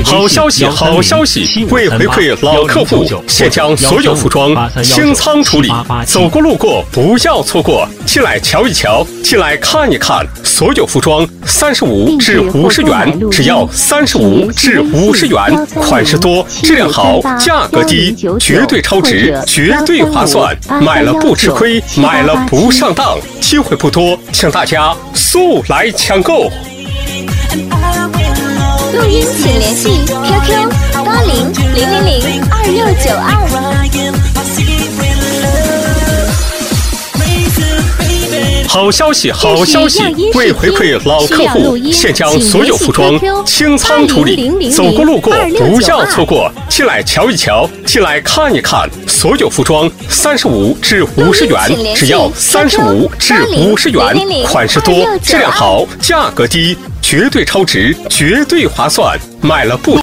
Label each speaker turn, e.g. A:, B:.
A: 好消息，好消息！为回馈老客户，现将所有服装清仓处理，走过路过不要错过，进来瞧一瞧，进来看一看，所有服装35至50元，只要35至50元，款式多，质量好，价格低，绝对超值，绝对划算，买了不吃亏，买了不上当，机会不多，请大家速来抢购。
B: 录音请联系 QQ8000022692。
A: 好消息，好消息！为回馈老客户，现将所有服装清仓处理，走过路过不要错过，进来瞧一瞧，进来看一看，所有服装35至50元，只要35至50元，款式多，质量好，价格低，绝对超值，绝对划算，买了不